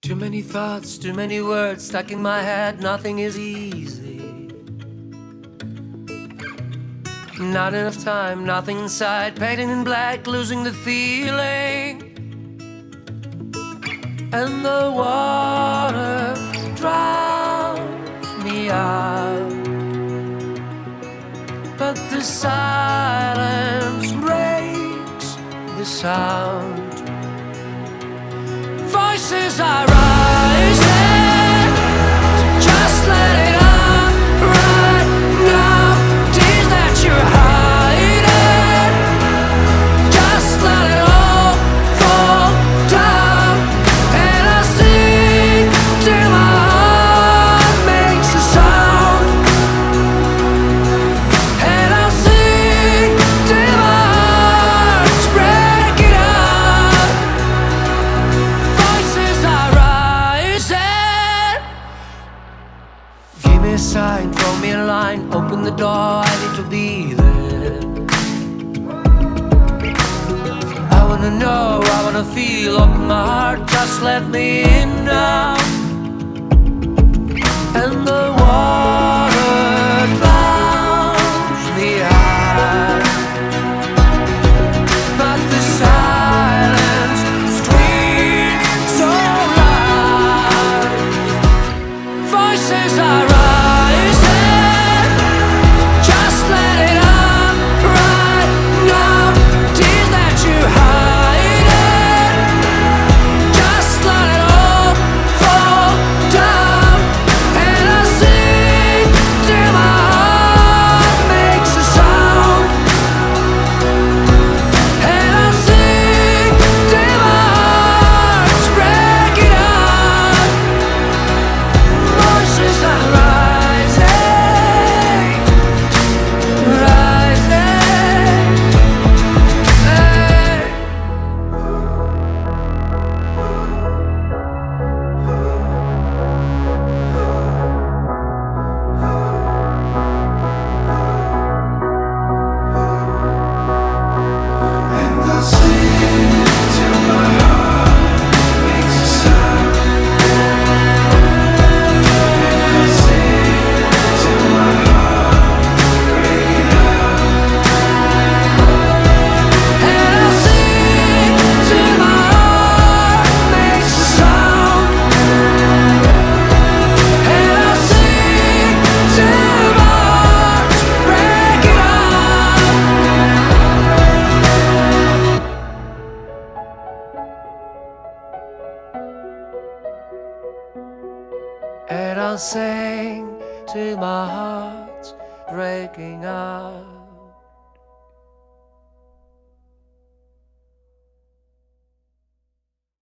Too many thoughts, too many words stuck in my head, nothing is easy. Not enough time, nothing inside, painting in black, losing the feeling. And the water drowns me out, but the silence breaks the sound. Voices are rising, so just let it out right now. Tears that you're hiding, just let it all fall down. And I sing till my heart makes a sound, and I sing till my heart's breaking out. Voices are rising. Give me a sign, throw me a line, open the door, I need to be there. I wanna know, I wanna feel, open my heart, just let me in now. And the water drowns me out, but the silence screams so loud. Voices are rising, just let it out right now. Tears that you're hiding, just let it all fall down. And I sing till my heart makes a sound, and I sing till my heart's breaking out. Voices are rising, rising. Hey. And I sing till my heart makes a sound, and I sing till my heart breaking out. And I sing till my heart makes a sound, and I sing till my heart's breaking out. And I'll sing till my heart's breaking out.